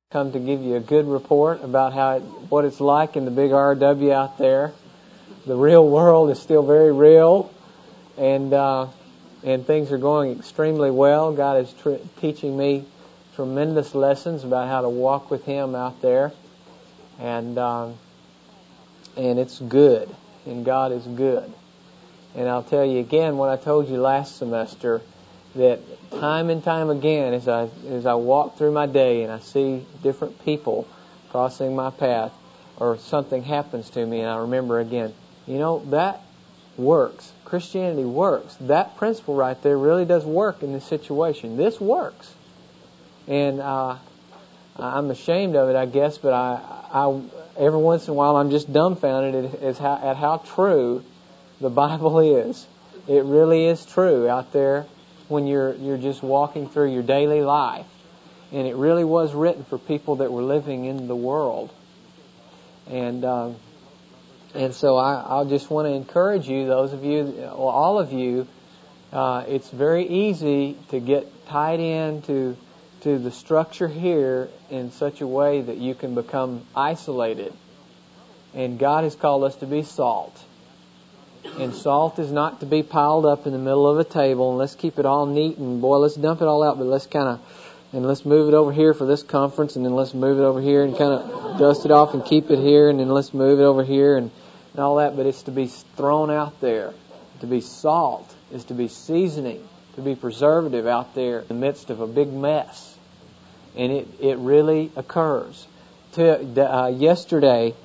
come to give you a good report about what it's like in the big RW out there. The real world is still very real, and things are going extremely well. God is teaching me tremendous lessons about how to walk with Him out there, and it's good, and God is good. And I'll tell you again what I told you last semester, that time and time again, as I walk through my day and I see different people crossing my path, or something happens to me, and I remember again, that works. Christianity works. That principle right there really does work in this situation. This works. And I'm ashamed of it, I guess, but I every once in a while I'm just dumbfounded at how true the Bible is. It really is true out there when you're just walking through your daily life. And it really was written for people that were living in the world. And so I just want to encourage you, those of you, all of you, it's very easy to get tied into the structure here in such a way that you can become isolated. And God has called us to be salt. And salt is not to be piled up in the middle of a table, and let's keep it all neat, and let's dump it all out, but let's move it over here for this conference, and then let's move it over here and kind of dust it off and keep it here, and then let's move it over here and all that. But it's to be thrown out there. To be salt is to be seasoning, to be preservative out there in the midst of a big mess. And it really occurs. Yesterday,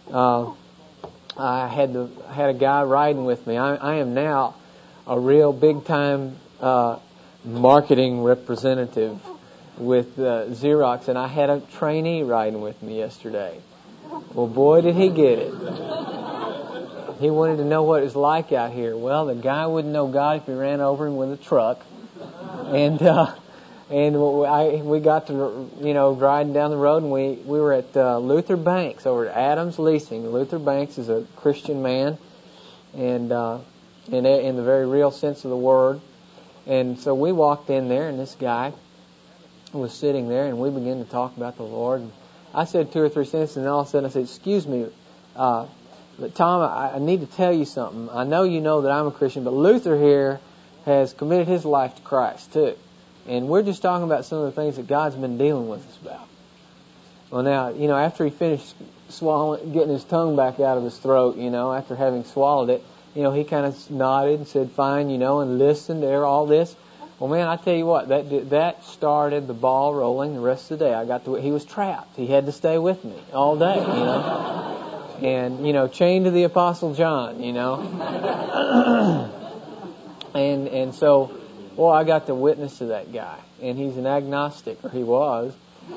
I had a guy riding with me. I am now a real big time marketing representative with Xerox, and I had a trainee riding with me yesterday. Well, boy, did he get it. He wanted to know what it was like out here. Well, the guy wouldn't know God if he ran over him with a truck. And we got to, riding down the road, and we were at Luther Banks over at Adams Leasing. Luther Banks is a Christian man, and in the very real sense of the word. And so we walked in there, and this guy was sitting there, and we began to talk about the Lord. And I said 2 or 3 sentences, and all of a sudden I said, "Excuse me, but Tom, I need to tell you something. I know you know that I'm a Christian, but Luther here has committed his life to Christ too. And we're just talking about some of the things that God's been dealing with us about." Well, now, after he finished getting his tongue back out of his throat, after having swallowed it, he kind of nodded and said, "Fine," and listened to all this. Well, man, I tell you what, that started the ball rolling the rest of the day. He was trapped. He had to stay with me all day, And, chained to the Apostle John, And so, I got to witness to that guy. And he's an agnostic, or he was.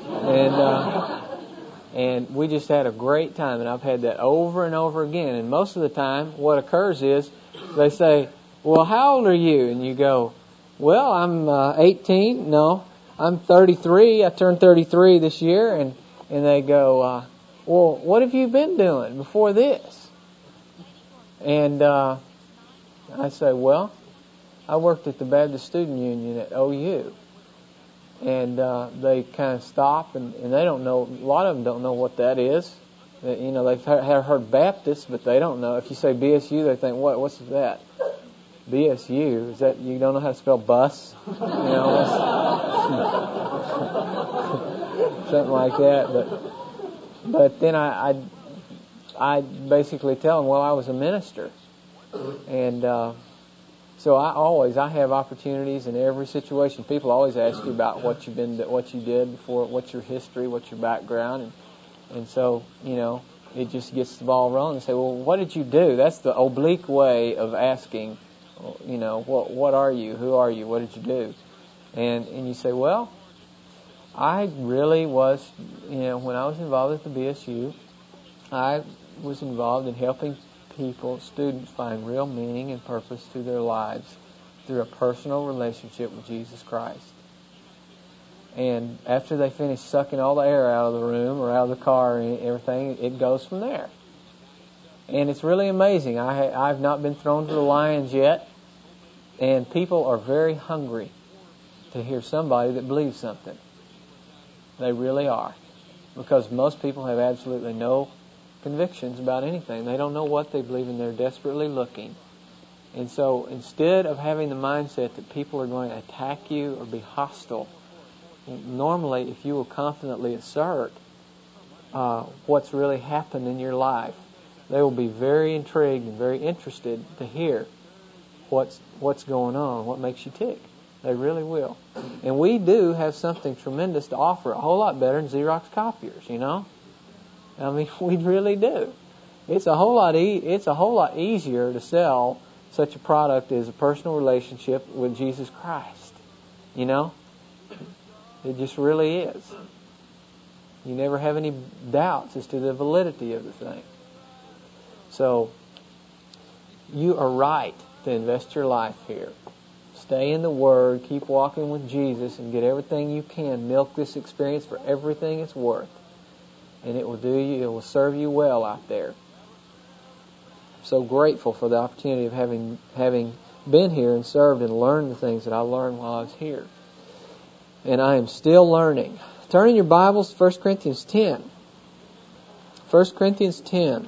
And we just had a great time. And I've had that over and over again. And most of the time, what occurs is, they say, "Well, how old are you?" And you go, "Well, I'm 18. No, I'm 33. I turned 33 this year." And they go, "Well, what have you been doing before this?" And I say, "Well, I worked at the Baptist Student Union at OU." And they kind of stop, and they don't know, a lot of them don't know what that is. They've heard Baptist, but they don't know. If you say BSU, they think, what's that? BSU? Is that, you don't know how to spell bus? Something like that. But then I basically tell them, I was a minister. And so I have opportunities in every situation. People always ask you about what you did before, what's your history, what's your background, and so it just gets the ball rolling. And say, "Well, what did you do?" That's the oblique way of asking. What are you? Who are you? What did you do? And you say, "Well, I really was, when I was involved with the BSU, I was involved in helping students find real meaning and purpose to their lives through a personal relationship with Jesus Christ. And after they finish sucking all the air out of the room or out of the car and everything, it goes from there. And it's really amazing. I've not been thrown to the lions yet, and people are very hungry to hear somebody that believes something. They really are. Because most people have absolutely no convictions about anything. They don't know what they believe, and they're desperately looking. And so instead of having the mindset that people are going to attack you or be hostile, normally if you will confidently assert what's really happened in your life, they will be very intrigued and very interested to hear what's going on, what makes you tick. They really will. And we do have something tremendous to offer, a whole lot better than Xerox copiers, you know? I mean, we really do. It's a whole lot easier to sell such a product as a personal relationship with Jesus Christ. You know? It just really is. You never have any doubts as to the validity of the thing. So, you are right to invest your life here. Stay in the Word, keep walking with Jesus, and get everything you can. Milk this experience for everything it's worth. And it will serve you well out there. I'm so grateful for the opportunity of having been here and served and learned the things that I learned while I was here. And I am still learning. Turn in your Bibles to 1 Corinthians 10. 1 Corinthians 10.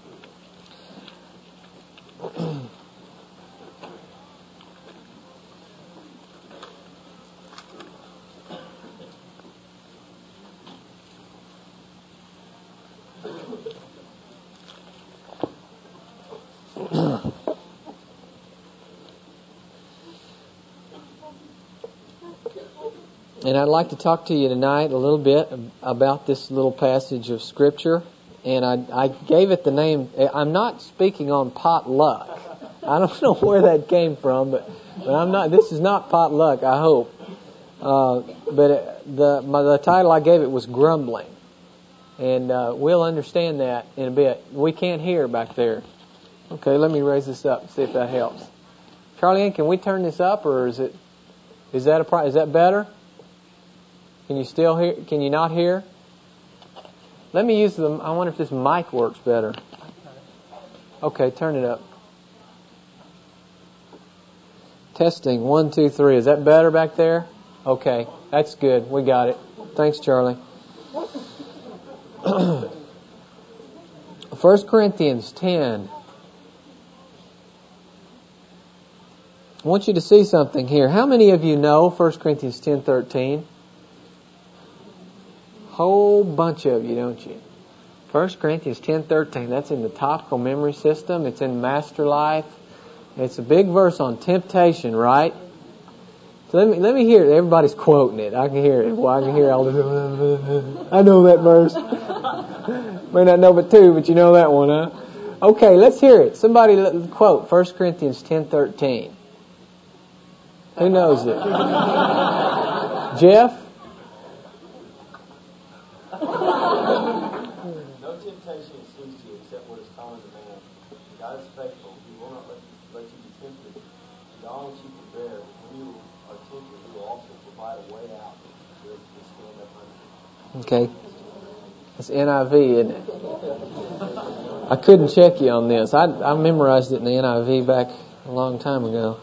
And I'd like to talk to you tonight a little bit about this little passage of Scripture. And I gave it the name, I'm not speaking on potluck. I don't know where that came from, but this is not potluck, I hope. But the title I gave it was Grumbling. And we'll understand that in a bit. We can't hear back there. Okay, let me raise this up and see if that helps. Charlie Ann, can we turn this up, or is that better? Can you still hear? Can you not hear? Let me use them. I wonder if this mic works better. Okay, turn it up. Testing 1, 2, 3. Is that better back there? Okay, that's good. We got it. Thanks, Charlie. 1 Corinthians 10. I want you to see something here. How many of you know 1 Corinthians 10:13? Whole bunch of you, don't you? 1 Corinthians 10:13. That's in the topical memory system. It's in Master Life. It's a big verse on temptation, right? So let me hear it. Everybody's quoting it. I can hear it. Well, I can hear all this. I know that verse. May not know but two, but you know that one, huh? Okay, let's hear it. Somebody quote 1 Corinthians 10:13. Who knows it? Jeff? No temptation seems to you except what is common to man. God is faithful. He will not let you be tempted. And all that you can bear, when you are tempted, He will also provide a way out so that you can stand up under it. Okay. That's NIV, isn't it? I couldn't check you on this. I memorized it in the NIV back a long time ago.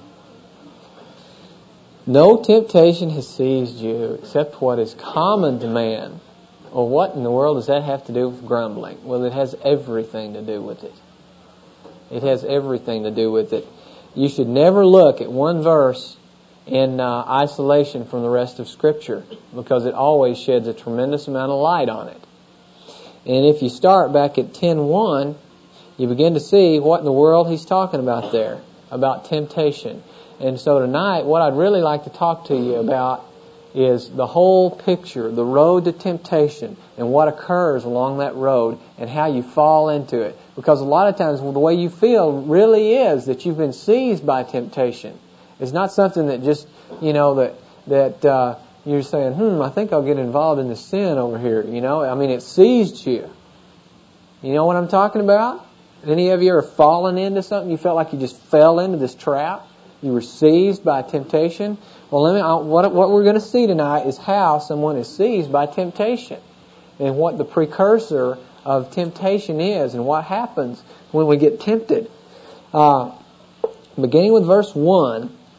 No temptation has seized you except what is common to man. Well, what in the world does that have to do with grumbling? Well, it has everything to do with it. It has everything to do with it. You should never look at one verse in isolation from the rest of Scripture, because it always sheds a tremendous amount of light on it. And if you start back at 10:1, you begin to see what in the world he's talking about there, about temptation. And so tonight, what I'd really like to talk to you about is the whole picture, the road to temptation, and what occurs along that road, and how you fall into it. Because a lot of times the way you feel really is that you've been seized by temptation. It's not something that just, that you're saying, I think I'll get involved in this sin over here. I mean, it seized you. You know what I'm talking about? Any of you ever fallen into something? You felt like you just fell into this trap? You were seized by temptation? Well, what we're going to see tonight is how someone is seized by temptation, and what the precursor of temptation is, and what happens when we get tempted. Beginning with verse 1,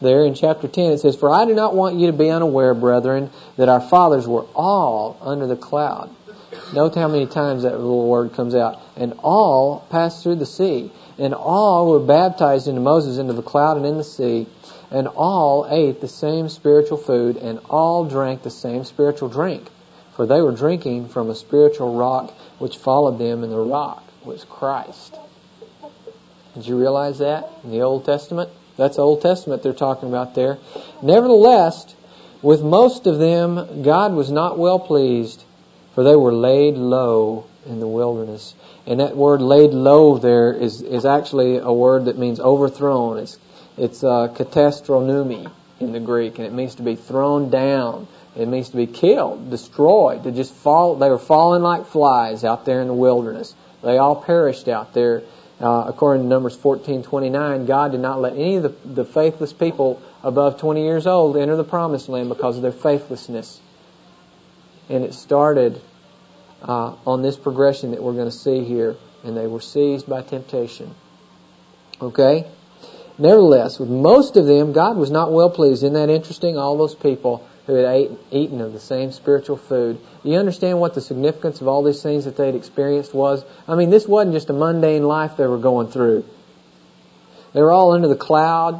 there in chapter 10. It says, "For I do not want you to be unaware, brethren, that our fathers were all under the cloud." Note how many times that little word comes out. "And all passed through the sea, and all were baptized into Moses into the cloud and in the sea, and all ate the same spiritual food, and all drank the same spiritual drink. For they were drinking from a spiritual rock which followed them, and the rock was Christ." Did you realize that in the Old Testament? That's Old Testament they're talking about there. "Nevertheless, with most of them God was not well pleased, for they were laid low in the wilderness." And that word "laid low" there is actually a word that means overthrown. It's katastronomy in the Greek, and it means to be thrown down. It means to be killed, destroyed, to just fall. They were falling like flies out there in the wilderness. They all perished out there. According to Numbers 14:29, God did not let any of the faithless people above 20 years old enter the promised land because of their faithlessness. And it started on this progression that we're going to see here. And they were seized by temptation. Okay? Nevertheless, with most of them, God was not well pleased. Isn't that interesting? All those people who had eaten of the same spiritual food. Do you understand what the significance of all these things that they'd experienced was? I mean, this wasn't just a mundane life they were going through. They were all under the cloud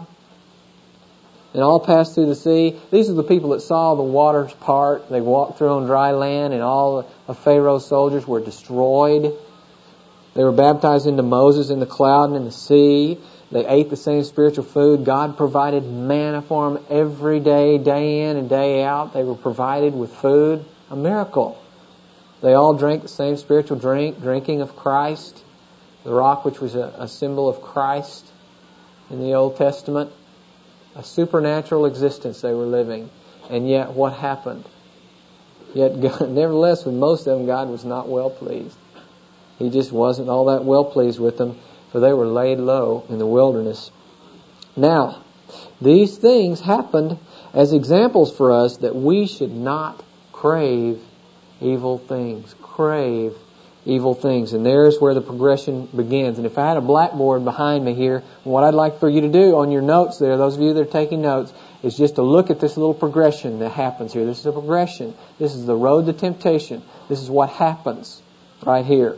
and all passed through the sea. These are the people that saw the waters part. They walked through on dry land, and all of Pharaoh's soldiers were destroyed. They were baptized into Moses in the cloud and in the sea. They ate the same spiritual food. God provided manna for them every day, day in and day out. They were provided with food. A miracle. They all drank the same spiritual drink, drinking of Christ, the rock which was a symbol of Christ in the Old Testament. A supernatural existence they were living. And yet what happened? Yet God, nevertheless, with most of them, God was not well pleased. He just wasn't all that well pleased with them, for they were laid low in the wilderness. Now, these things happened as examples for us that we should not crave evil things. Crave evil things. And there's where the progression begins. And if I had a blackboard behind me here, what I'd like for you to do on your notes there, those of you that are taking notes, is just to look at this little progression that happens here. This is a progression. This is the road to temptation. This is what happens right here.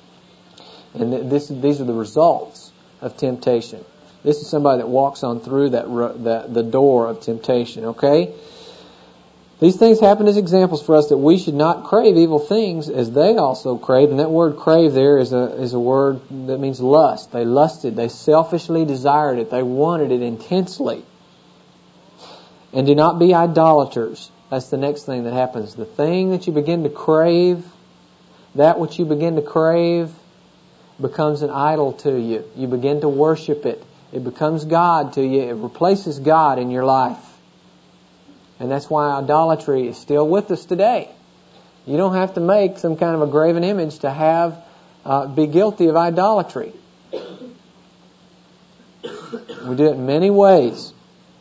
And these are the results of temptation. This is somebody that walks on through the door of temptation. Okay? These things happen as examples for us that we should not crave evil things as they also craved. And that word crave there is a word that means lust. They lusted. They selfishly desired it. They wanted it intensely. And do not be idolaters. That's the next thing that happens. The thing that you begin to crave, that which you begin to crave, becomes an idol to you. You begin to worship it. It becomes God to you. It replaces God in your life. And that's why idolatry is still with us today. You don't have to make some kind of a graven image to be guilty of idolatry. We do it in many ways.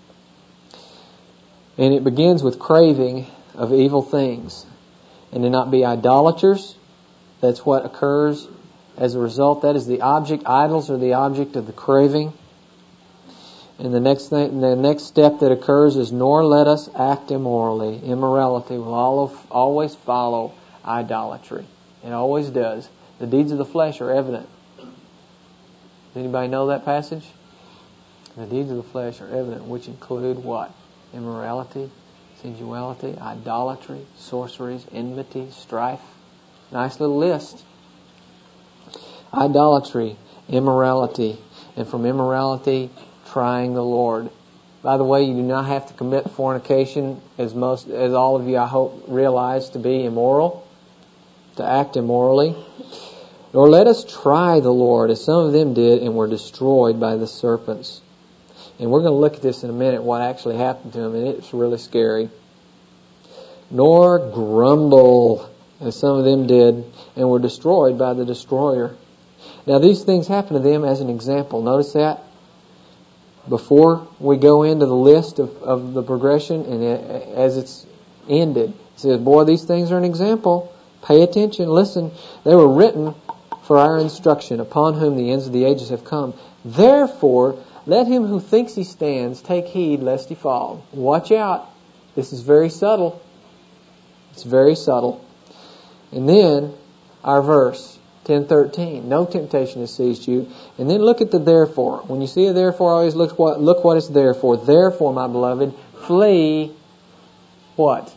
And it begins with craving of evil things. And to not be idolaters, that's what occurs as a result. That is the object. Idols are the object of the craving. And the next step that occurs is, nor let us act immorally. Immorality will always follow idolatry. It always does. The deeds of the flesh are evident. Does anybody know that passage? The deeds of the flesh are evident, which include what? Immorality, sensuality, idolatry, sorceries, enmity, strife. Nice little list. Idolatry, immorality, and from immorality, trying the Lord. By the way, you do not have to commit fornication, as all of you, I hope, realize, to be immoral, to act immorally. Nor let us try the Lord, as some of them did, and were destroyed by the serpents. And we're going to look at this in a minute, what actually happened to them, and it's really scary. Nor grumble, as some of them did, and were destroyed by the destroyer. Now, these things happen to them as an example. Notice that? Before we go into the list of the progression, and as it's ended, it says, boy, these things are an example. Pay attention. Listen. They were written for our instruction, upon whom the ends of the ages have come. Therefore, Let him who thinks he stands take heed lest he fall. Watch out. This is very subtle. It's very subtle. And then our verse, 10:13. No temptation has seized you. And then look at the therefore. When you see a therefore, always look what it's there for. Therefore, my beloved, flee what?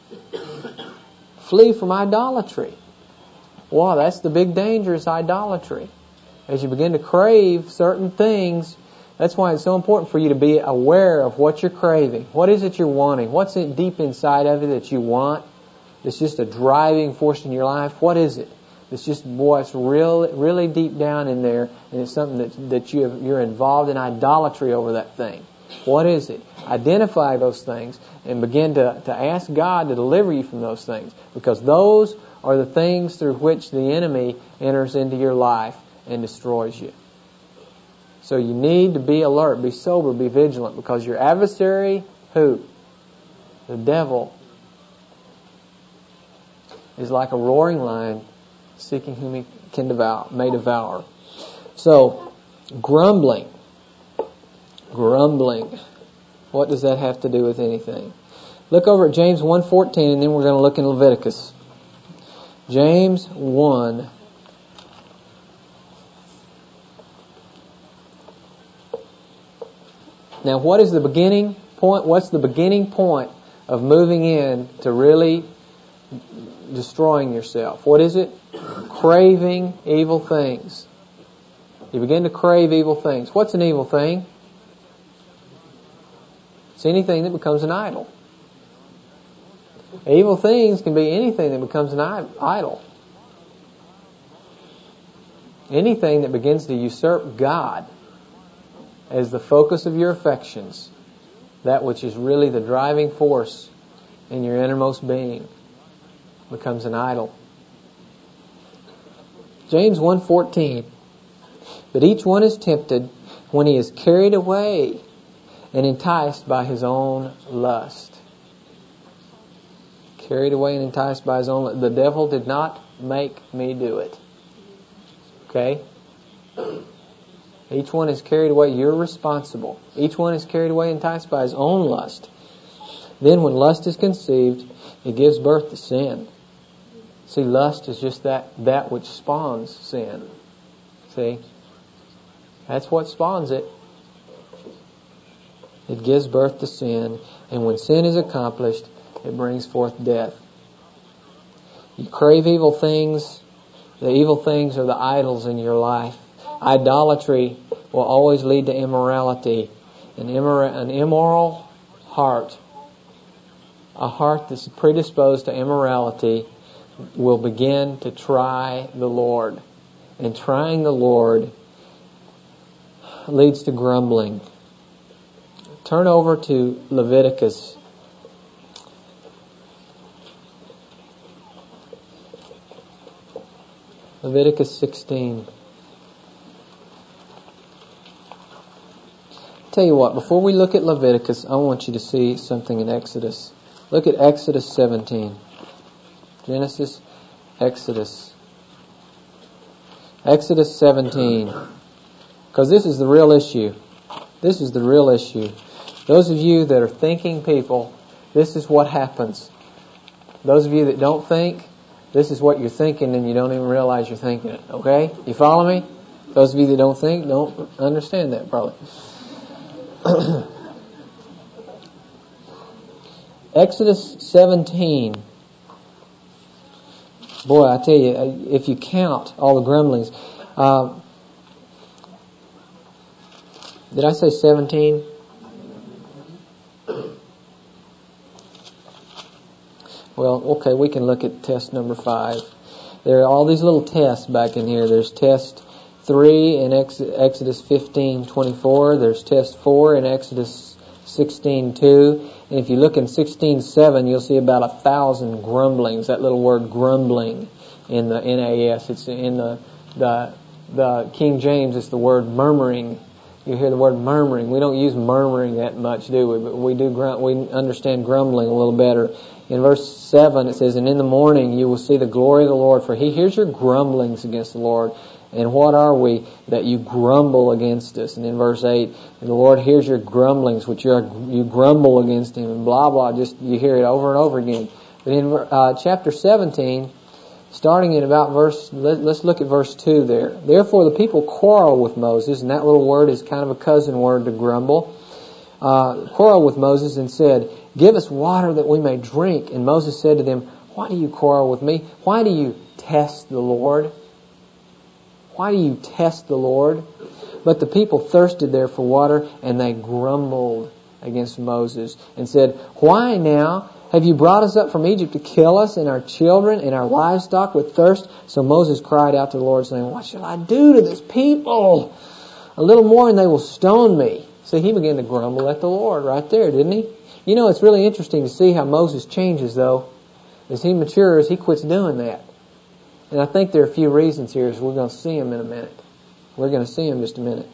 Flee from idolatry. Wow, that's the big danger, is idolatry. As you begin to crave certain things, that's why it's so important for you to be aware of what you're craving. What is it you're wanting? What's it deep inside of you that you want? It's just a driving force in your life. What is it? It's just, boy, it's really deep down in there, and it's something that you're involved in idolatry over that thing. What is it? Identify those things and begin to ask God to deliver you from those things, because those are the things through which the enemy enters into your life and destroys you. So you need to be alert, be sober, be vigilant, because your adversary, who? The devil, is like a roaring lion seeking whom he may devour. So, grumbling. What does that have to do with anything? Look over at James 1:14, and then we're going to look in Leviticus. James 1. Now, what is the beginning point? What's the beginning point of moving in to really destroying yourself? What is it? Craving evil things. You begin to crave evil things. What's an evil thing? It's anything that becomes an idol. Evil things can be anything that becomes an idol. Anything that begins to usurp God as the focus of your affections, that which is really the driving force in your innermost being, becomes an idol. James 1:14. But each one is tempted when he is carried away and enticed by his own lust. Carried away and enticed by his own lust. The devil did not make me do it. Okay? Each one is carried away. You're responsible. Each one is carried away and enticed by his own lust. Then when lust is conceived, it gives birth to sin. See, lust is just that which spawns sin. See? That's what spawns it. It gives birth to sin. And when sin is accomplished, it brings forth death. You crave evil things. The evil things are the idols in your life. Idolatry will always lead to immorality. An immoral heart, a heart that's predisposed to immorality, will begin to try the Lord. And trying the Lord leads to grumbling. Turn over to Leviticus. Leviticus 16. Tell you what, before we look at Leviticus, I want you to see something in Exodus. Look at Exodus 17. Genesis, Exodus. Exodus 17. Because this is the real issue. This is the real issue. Those of you that are thinking people, this is what happens. Those of you that don't think, this is what you're thinking and you don't even realize you're thinking it. Okay? You follow me? Those of you that don't think, don't understand that probably. Exodus 17. Boy, I tell you, if you count all the grumblings. Did I say 17? Well, okay, we can look at test number 5. There are all these little tests back in here. There's test 3 in Exodus 15:24. There's test 4 in Exodus 16:2. And if you look in 16:7, you'll see about 1,000 grumblings. That little word grumbling in the NAS. It's in the King James. It's the word murmuring. You hear the word murmuring. We don't use murmuring that much, do we? But we understand grumbling a little better. In verse 7 it says, "And in the morning you will see the glory of the Lord, for He hears your grumblings against the Lord. And what are we that you grumble against us?" And in verse 8, "And the Lord hears your grumblings, which you grumble against Him," and blah, blah. Just you hear it over and over again. But in chapter 17, starting in about let's look at verse 2 there. "Therefore the people quarrel with Moses," and that little word is kind of a cousin word to grumble. Quarrel with Moses and said, "Give us water that we may drink." And Moses said to them, "Why do you quarrel with me? Why do you test the Lord? Why do you test the Lord?" But the people thirsted there for water, and they grumbled against Moses and said, "Why now have you brought us up from Egypt to kill us and our children and our livestock with thirst?" So Moses cried out to the Lord, saying, "What shall I do to this people? A little more and they will stone me." So he began to grumble at the Lord right there, didn't he? You know, it's really interesting to see how Moses changes, though. As he matures, he quits doing that. And I think there are a few reasons here, as we're going to see them in a minute. We're going to see them in just a minute.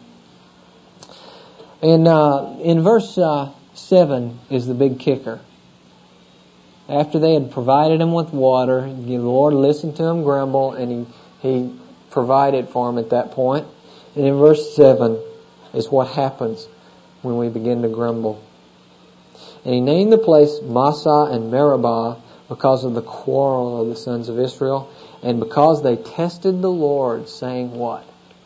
And in verse 7 is the big kicker. After they had provided him with water, the Lord listened to him grumble, and he provided for him at that point. And in verse 7 is what happens when we begin to grumble. "And he named the place Massah and Meribah because of the quarrel of the sons of Israel, and because they tested the Lord, saying," what?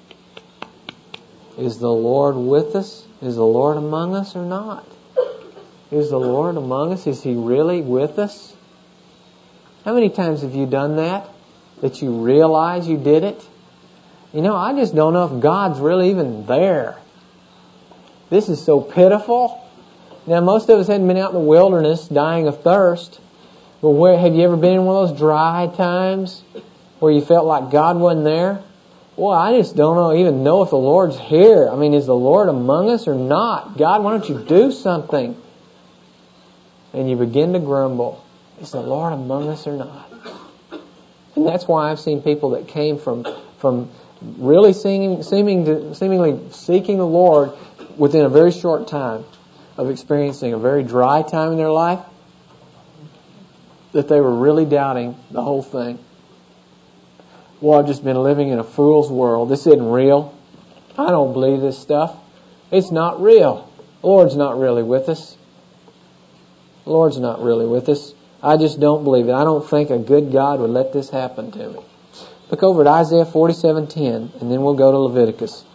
"Is the Lord with us? Is the Lord among us or not? Is the Lord among us? Is He really with us?" How many times have you done that? That you realize you did it? You know, I just don't know if God's really even there. This is so pitiful. Now, most of us hadn't been out in the wilderness dying of thirst. But have you ever been in one of those dry times where you felt like God wasn't there? Well, I just don't even know if the Lord's here. I mean, is the Lord among us or not? God, why don't you do something? And you begin to grumble. Is the Lord among us or not? And that's why I've seen people that came from really seemingly seeking the Lord within a very short time of experiencing a very dry time in their life, that they were really doubting the whole thing. Well, I've just been living in a fool's world. This isn't real. I don't believe this stuff. It's not real. The Lord's not really with us. The Lord's not really with us. I just don't believe it. I don't think a good God would let this happen to me. Look over at Isaiah 47:10, and then we'll go to Leviticus.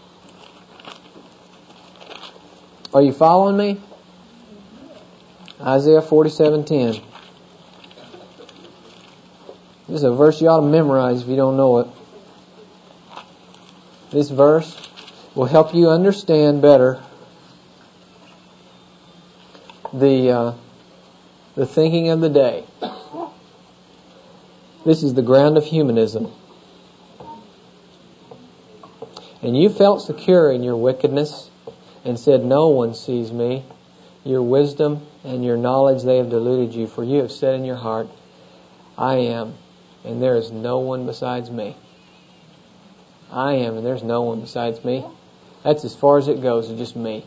Are you following me? Isaiah 47:10. This is a verse you ought to memorize if you don't know it. This verse will help you understand better the thinking of the day. This is the ground of humanism. "And you felt secure in your wickedness and said, 'No one sees me.' Your wisdom and your knowledge they have deluded you, for you have said in your heart, 'I am, and there is no one besides me.'" I am, and there's no one besides me. That's as far as it goes, it's just me.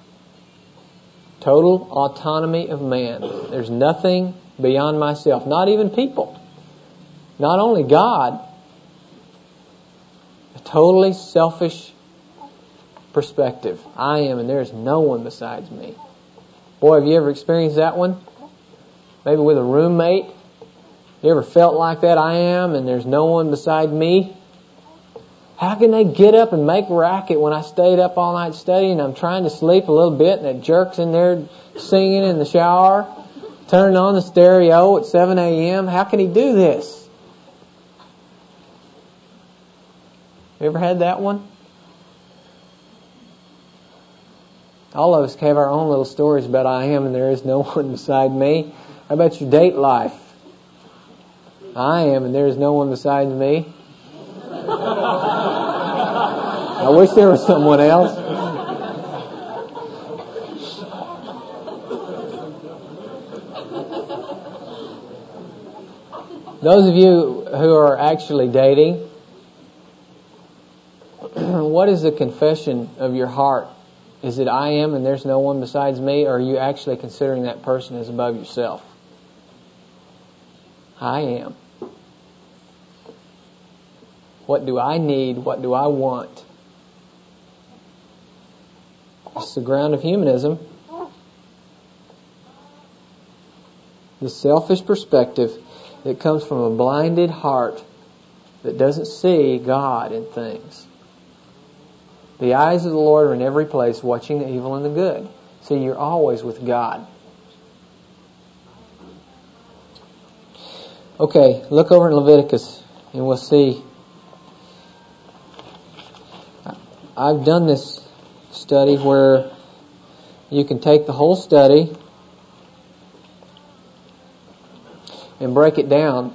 Total autonomy of man. There's nothing beyond myself, not even people. Not only God. A totally selfish perspective. I am, and there is no one besides me. Boy, have you ever experienced that one? Maybe with a roommate. You ever felt like that? I am, and there's no one beside me. How can they get up and make racket when I stayed up all night studying? I'm trying to sleep a little bit, and that jerk's in there singing in the shower, turning on the stereo at 7 a.m. How can he do this? You ever had that one? All of us have our own little stories about I am and there is no one beside me. How about your date life? I am and there is no one besides me. I wish there was someone else. Those of you who are actually dating, what is the confession of your heart Is it I am and there's no one besides me, or are you actually considering that person as above yourself? I am. What do I need? What do I want? It's the ground of humanism. The selfish perspective that comes from a blinded heart that doesn't see God in things. The eyes of the Lord are in every place, watching the evil and the good. See, you're always with God. Okay, look over in Leviticus and we'll see. I've done this study where you can take the whole study and break it down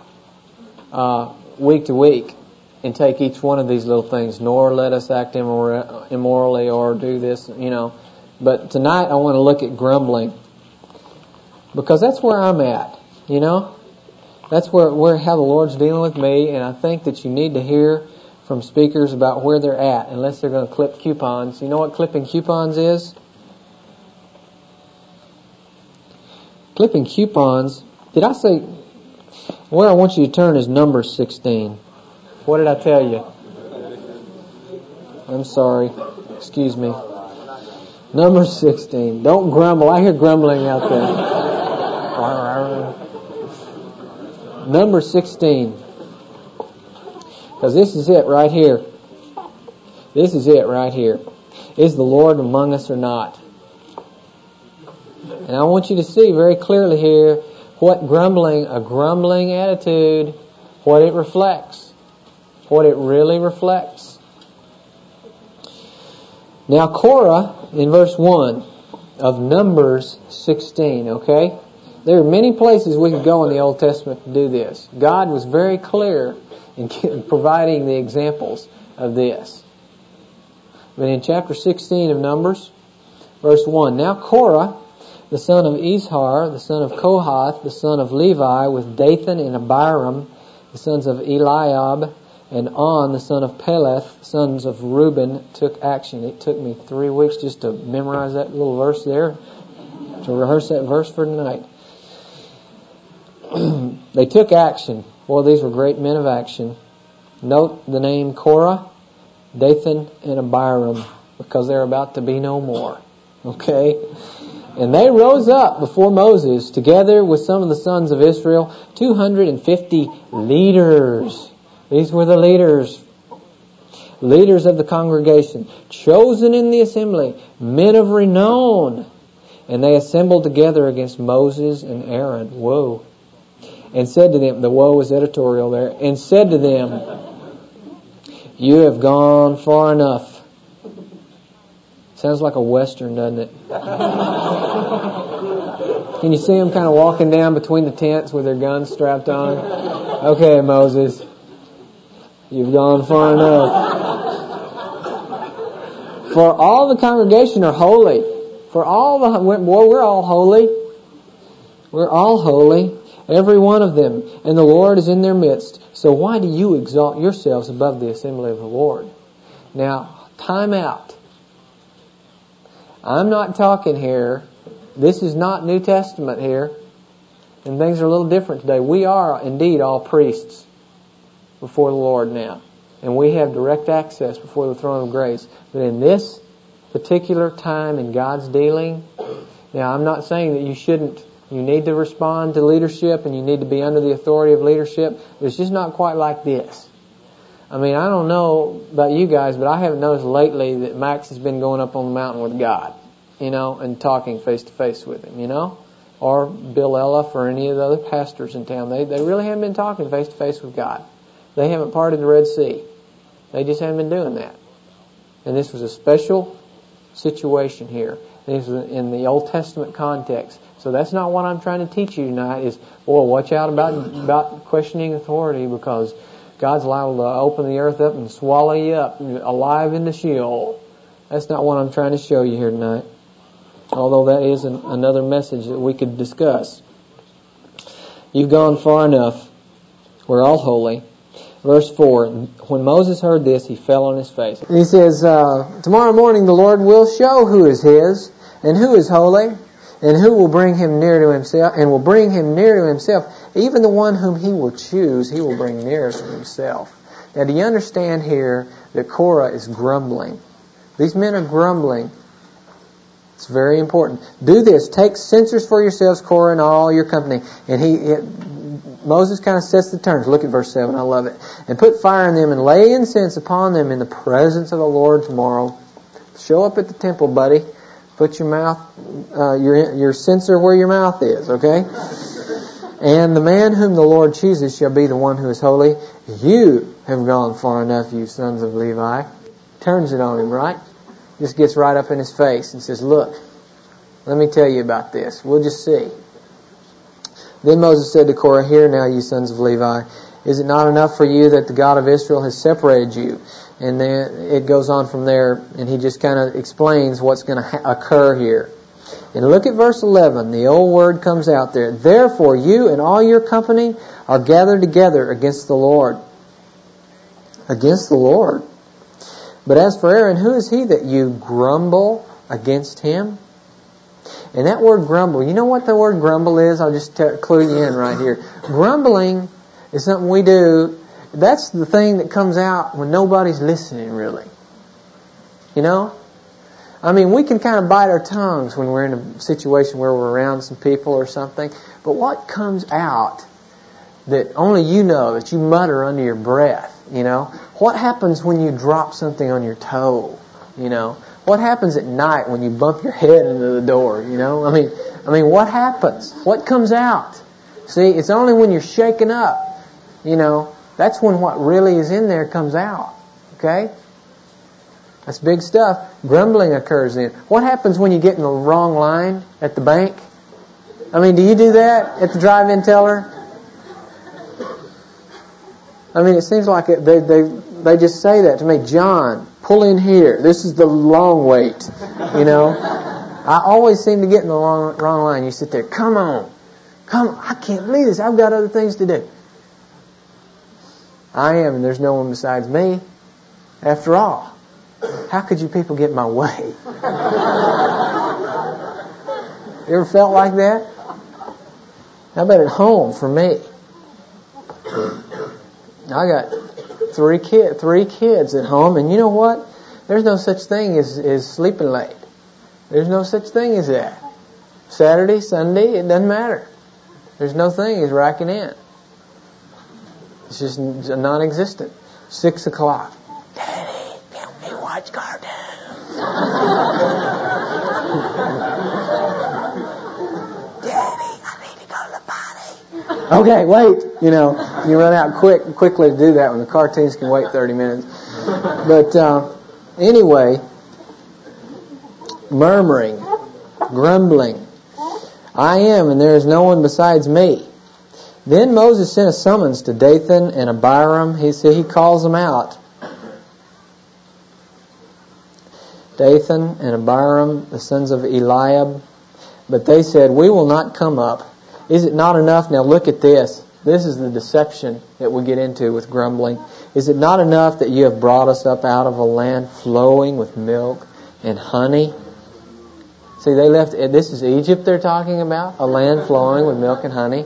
week to week and take each one of these little things, nor let us act immorally or do this, But tonight I want to look at grumbling, because that's where I'm at, That's where how the Lord's dealing with me, and I think that you need to hear from speakers about where they're at, unless they're going to clip coupons. You know what clipping coupons is? Clipping coupons, did I say, where I want you to turn is Numbers 16. What did I tell you? I'm sorry. Excuse me. Numbers 16. Don't grumble. I hear grumbling out there. Numbers 16. Because this is it right here. This is it right here. Is the Lord among us or not? And I want you to see very clearly here what a grumbling attitude, what it reflects. What it really reflects. Now Korah, in verse 1 of Numbers 16, okay? There are many places we could go in the Old Testament to do this. God was very clear in providing the examples of this. But in chapter 16 of Numbers, verse 1, Now Korah, the son of Izhar, the son of Kohath, the son of Levi, with Dathan and Abiram, the sons of Eliab, and On, the son of Peleth, sons of Reuben, took action. It took me 3 weeks just to memorize that little verse there, to rehearse that verse for tonight. They took action. Boy, these were great men of action. Note the name Korah, Dathan, and Abiram, because they're about to be no more. Okay? And they rose up before Moses, together with some of the sons of Israel, 250 leaders. These were the leaders of the congregation, chosen in the assembly, men of renown. And they assembled together against Moses and Aaron. Whoa. And said to them, the woe is editorial there, and said to them, you have gone far enough. Sounds like a Western, doesn't it? Can you see them kind of walking down between the tents with their guns strapped on? Okay, Moses. You've gone far enough. For all the congregation are holy. We're all holy. We're all holy. Every one of them. And the Lord is in their midst. So why do you exalt yourselves above the assembly of the Lord? Now, time out. I'm not talking here. This is not New Testament here. And things are a little different today. We are indeed all priests before the Lord now. And we have direct access before the throne of grace. But in this particular time in God's dealing, now I'm not saying that you shouldn't. You need to respond to leadership and you need to be under the authority of leadership. But it's just not quite like this. I mean, I don't know about you guys, but I haven't noticed lately that Max has been going up on the mountain with God, and talking face to face with him, or Bill Elliff or any of the other pastors in town. They really haven't been talking face to face with God. They haven't parted the Red Sea. They just haven't been doing that. And this was a special situation here. This was in the Old Testament context. So that's not what I'm trying to teach you tonight is, watch out about questioning authority, because God's liable to open the earth up and swallow you up alive into Sheol. That's not what I'm trying to show you here tonight. Although that is another message that we could discuss. You've gone far enough. We're all holy. Verse 4, when Moses heard this, he fell on his face. And he says, tomorrow morning the Lord will show who is His, and who is holy, and who will bring him near to Himself, and will bring him near to Himself. Even the one whom He will choose, He will bring near to Himself. Now, do you understand here that Korah is grumbling? These men are grumbling. It's very important. Do this. Take censers for yourselves, Korah, and all your company. And Moses kind of sets the terms. Look at verse 7. I love it. And put fire in them and lay incense upon them in the presence of the Lord tomorrow. Show up at the temple, buddy. Put your mouth, your censer where your mouth is, okay? And the man whom the Lord chooses shall be the one who is holy. You have gone far enough, you sons of Levi. Turns it on him, right? Just gets right up in his face and says, look, let me tell you about this. We'll just see. Then Moses said to Korah, hear now, you sons of Levi, is it not enough for you that the God of Israel has separated you? And then it goes on from there, and he just kind of explains what's going to occur here. And look at verse 11. The old word comes out there. Therefore, you and all your company are gathered together against the Lord. Against the Lord. But as for Aaron, who is he that you grumble against him? And that word grumble, you know what the word grumble is? I'll just clue you in right here. Grumbling is something we do. That's the thing that comes out when nobody's listening, really. You know? I mean, we can kind of bite our tongues when we're in a situation where we're around some people or something. But what comes out that only you know, that you mutter under your breath, you know? What happens when you drop something on your toe, you know? What happens at night when you bump your head into the door, you know? I mean, what happens? What comes out? See, it's only when you're shaken up, you know, that's when what really is in there comes out. Okay? That's big stuff. Grumbling occurs then. What happens when you get in the wrong line at the bank? I mean, do you do that at the drive-in teller? I mean, it seems like they just say that to me. John, pull in here. This is the long wait. You know? I always seem to get in the wrong line. You sit there, come on. I can't believe this. I've got other things to do. I am, and there's no one besides me. After all, how could you people get in my way? You ever felt like that? How about at home for me? I got three kids at home, and you know what? There's no such thing as sleeping late. There's no such thing as that. Saturday, Sunday, it doesn't matter. There's no thing as racking in. It's just non-existent. 6 o'clock. Daddy, help me watch cartoons. Daddy, I need to go to the potty. Okay, wait. You know, you run out quickly to do that when the cartoons can wait 30 minutes. But anyway, murmuring, grumbling. I am, and there is no one besides me. Then Moses sent a summons to Dathan and Abiram. He calls them out. Dathan and Abiram, the sons of Eliab. But they said, we will not come up. Is it not enough? Now look at this. This is the deception that we get into with grumbling. Is it not enough that you have brought us up out of a land flowing with milk and honey? See, they left, this is Egypt they're talking about, a land flowing with milk and honey.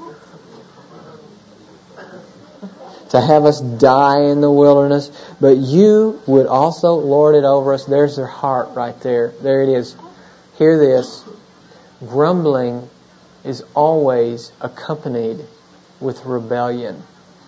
To have us die in the wilderness. But you would also lord it over us. There's their heart right there. There it is. Hear this. Grumbling is always accompanied with rebellion.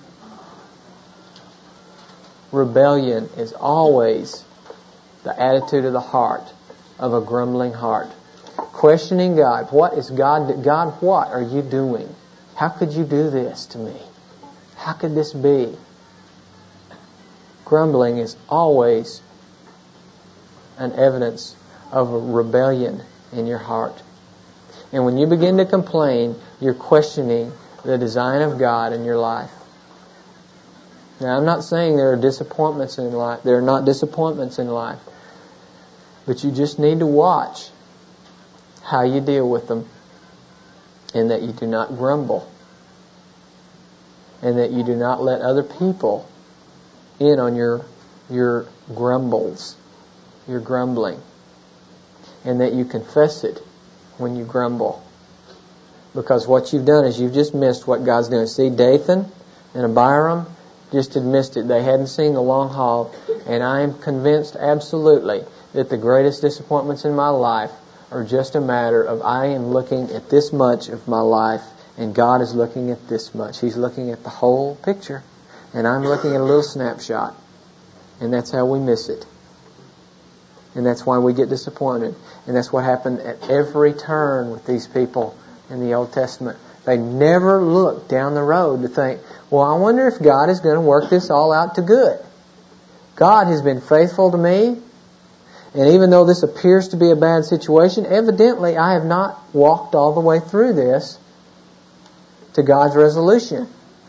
Rebellion is always the attitude of the heart, of a grumbling heart. Questioning God. What is God? God, what are you doing? How could you do this to me? How could this be? Grumbling is always an evidence of a rebellion in your heart. And when you begin to complain, you're questioning the design of God in your life. Now, I'm not saying there are disappointments in life. There are not disappointments in life. But you just need to watch how you deal with them, and that you do not grumble. and that you do not let other people in on your grumbles, your grumbling, and that you confess it when you grumble. Because what you've done is you've just missed what God's doing. See, Dathan and Abiram just had missed it. They hadn't seen the long haul. And I am convinced absolutely that the greatest disappointments in my life are just a matter of I am looking at this much of my life and God is looking at this much. He's looking at the whole picture and I'm looking at a little snapshot. And that's how we miss it. And that's why we get disappointed. And that's what happened at every turn with these people in the Old Testament. They never looked down the road to think, well, I wonder if God is going to work this all out to good. God has been faithful to me. And even though this appears to be a bad situation, evidently I have not walked all the way through this to God's resolution.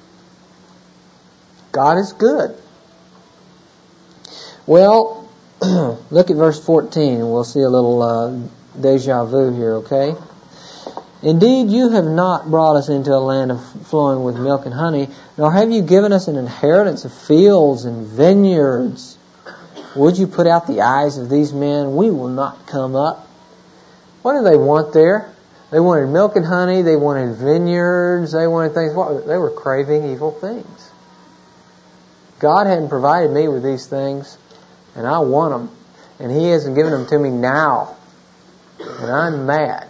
God is good. Well, look at verse 14 and we'll see a little deja vu here, okay? Indeed, you have not brought us into a land flowing with milk and honey, nor have you given us an inheritance of fields and vineyards. Would you put out the eyes of these men? We will not come up. What do they want there? They wanted milk and honey. They wanted vineyards. They wanted things. They were craving evil things. God hadn't provided me with these things, and I want them. And He hasn't given them to me now. And I'm mad.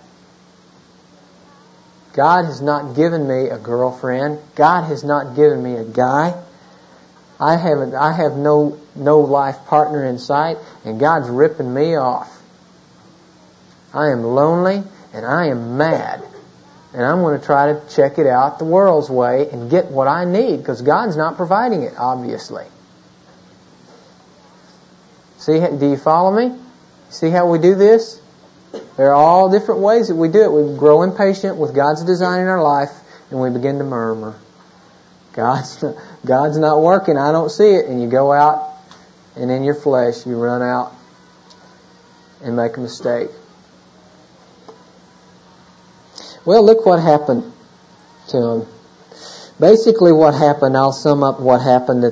God has not given me a girlfriend. God has not given me a guy. I have no life partner in sight, and God's ripping me off. I am lonely and I am mad. And I'm going to try to check it out the world's way and get what I need, because God's not providing it, obviously. See, do you follow me? See how we do this? There are all different ways that we do it. We grow impatient with God's design in our life, and we begin to murmur. God's not working. I don't see it. And you go out, and in your flesh, you run out and make a mistake. Well, look what happened to him. Basically, what happened. I'll sum up what happened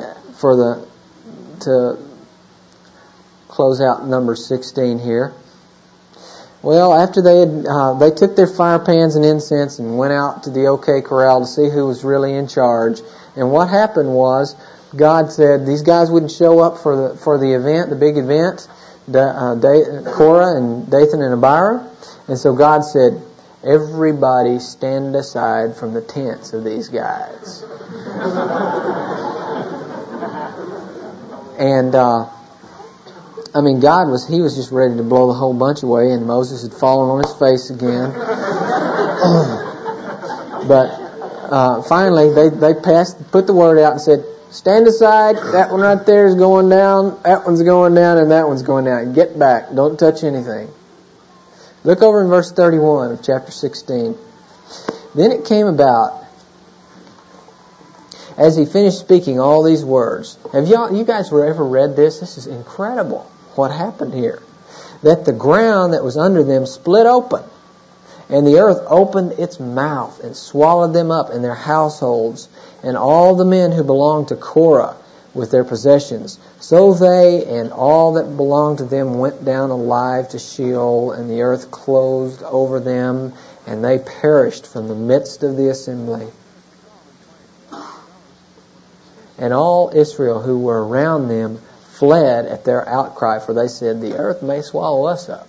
to close out number 16 here. Well, after they took their fire pans and incense and went out to the OK Corral to see who was really in charge. And what happened was, God said these guys wouldn't show up for the event, the big event, Korah and Dathan and Abiram. And so God said, everybody stand aside from the tents of these guys. And God was just ready to blow the whole bunch away, and Moses had fallen on his face again. But finally, they put the word out and said, stand aside, that one right there is going down, that one's going down, and that one's going down. Get back, don't touch anything. Look over in verse 31 of chapter 16. Then it came about, as he finished speaking all these words. Have you guys ever read this? This is incredible. What happened here? That the ground that was under them split open, and the earth opened its mouth and swallowed them up and their households, and all the men who belonged to Korah with their possessions. So they and all that belonged to them went down alive to Sheol, and the earth closed over them, and they perished from the midst of the assembly. And all Israel who were around them fled at their outcry, for they said, the earth may swallow us up.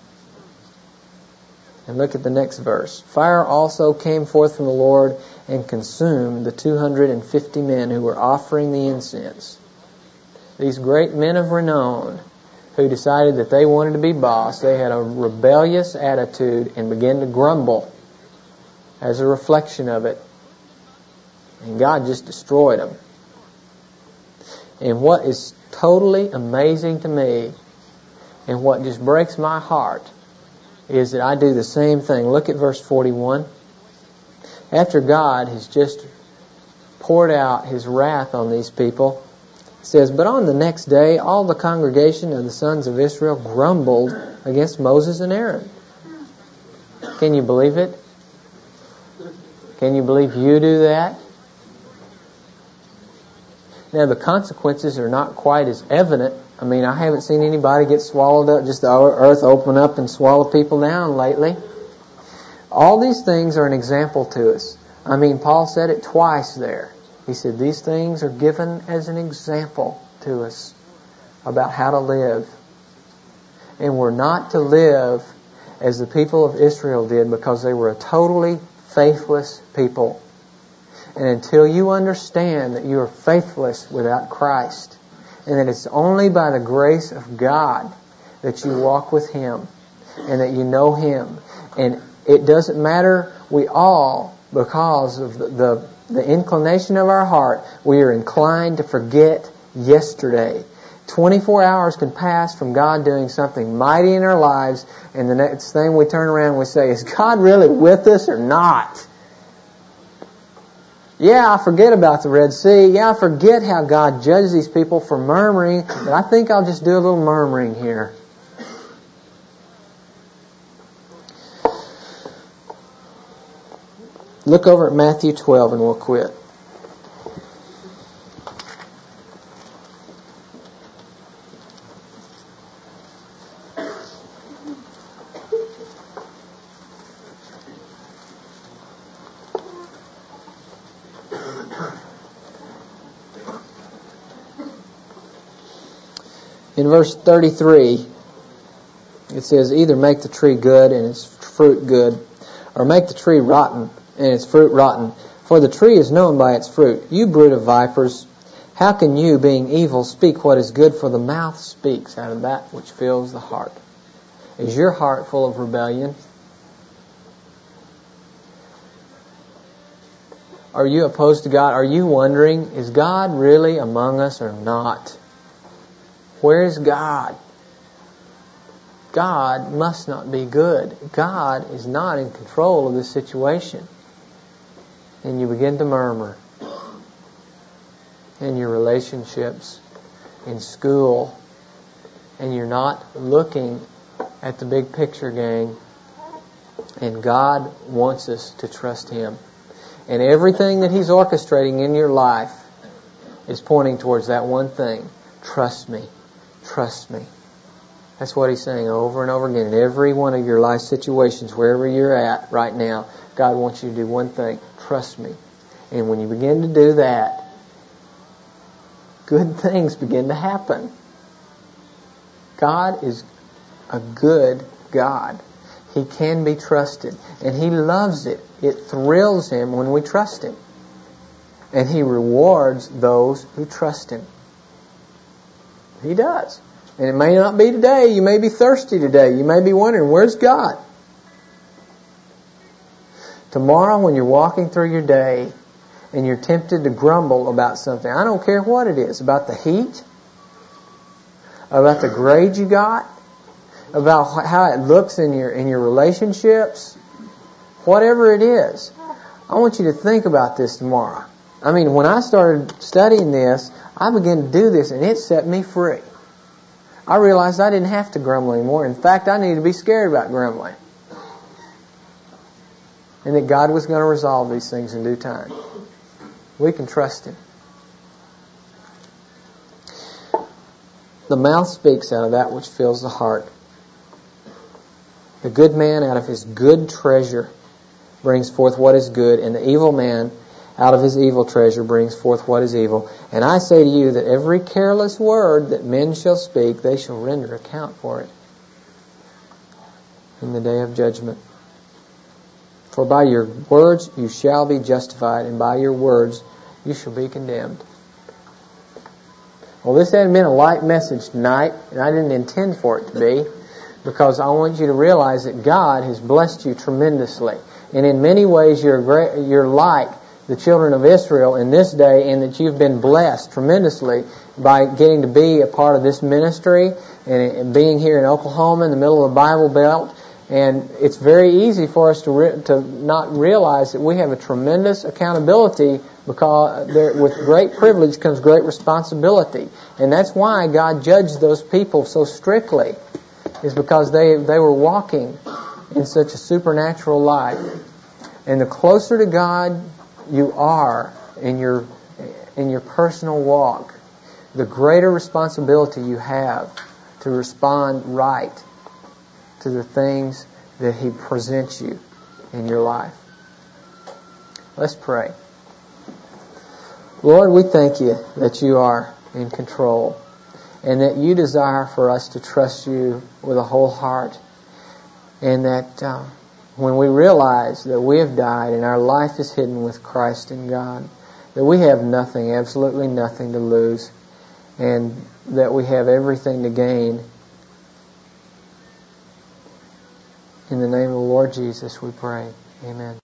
And look at the next verse. Fire also came forth from the Lord and consumed the 250 men who were offering the incense. These great men of renown who decided that they wanted to be boss, they had a rebellious attitude and began to grumble as a reflection of it. And God just destroyed them. And what is totally amazing to me, and what just breaks my heart, is that I do the same thing. Look at verse 41. After God has just poured out His wrath on these people, it says, but on the next day, all the congregation of the sons of Israel grumbled against Moses and Aaron. Can you believe it? Can you believe you do that? Now, the consequences are not quite as evident. I mean, I haven't seen anybody get swallowed up, just the earth open up and swallow people down lately. All these things are an example to us. I mean, Paul said it twice there. He said these things are given as an example to us about how to live. And we're not to live as the people of Israel did, because they were a totally faithless people. And until you understand that you are faithless without Christ, and that it's only by the grace of God that you walk with Him, and that you know Him, and it doesn't matter, we all, because of the inclination of our heart, we are inclined to forget yesterday. 24 hours can pass from God doing something mighty in our lives, and the next thing we turn around and we say, is God really with us or not? Yeah, I forget about the Red Sea. Yeah, I forget how God judged these people for murmuring, but I think I'll just do a little murmuring here. Look over at Matthew 12 and we'll quit. In verse 33, it says, either make the tree good and its fruit good, or make the tree rotten and its fruit rotten. For the tree is known by its fruit. You brood of vipers, how can you, being evil, speak what is good? For the mouth speaks out of that which fills the heart. Is your heart full of rebellion? Are you opposed to God? Are you wondering, is God really among us or not? Where is God? God must not be good. God is not in control of this situation. And you begin to murmur in your relationships, in school, and you're not looking at the big picture, gang. And God wants us to trust Him. And everything that He's orchestrating in your life is pointing towards that one thing. Trust me. Trust me. That's what He's saying over and over again in every one of your life situations, wherever you're at right now. God wants you to do one thing. Trust me. And when you begin to do that, good things begin to happen. God is a good God. He can be trusted. And He loves it. It thrills Him when we trust Him. And He rewards those who trust Him. He does. And it may not be today. You may be thirsty today. You may be wondering, where's God? Tomorrow when you're walking through your day and you're tempted to grumble about something, I don't care what it is, about the heat, about the grade you got, about how it looks in your relationships, whatever it is, I want you to think about this tomorrow. I mean, when I started studying this, I began to do this and it set me free. I realized I didn't have to grumble anymore. In fact, I needed to be scared about grumbling. And that God was going to resolve these things in due time. We can trust Him. The mouth speaks out of that which fills the heart. The good man out of his good treasure brings forth what is good, and the evil man out of his evil treasure brings forth what is evil. And I say to you that every careless word that men shall speak, they shall render account for it in the day of judgment. For by your words you shall be justified, and by your words you shall be condemned. Well, this hadn't been a light message tonight, and I didn't intend for it to be, because I want you to realize that God has blessed you tremendously. And in many ways you're like the children of Israel in this day, in that you've been blessed tremendously by getting to be a part of this ministry and being here in Oklahoma in the middle of the Bible Belt. And it's very easy for us to not realize that we have a tremendous accountability, because with great privilege comes great responsibility. And that's why God judged those people so strictly, is because they were walking in such a supernatural life. And the closer to God you are in your in your personal walk, the greater responsibility you have to respond right to the things that He presents you in your life. Let's pray. Lord, we thank You that You are in control and that You desire for us to trust You with a whole heart, and that when we realize that we have died and our life is hidden with Christ in God, that we have nothing, absolutely nothing to lose, and that we have everything to gain. In the name of the Lord Jesus we pray. Amen.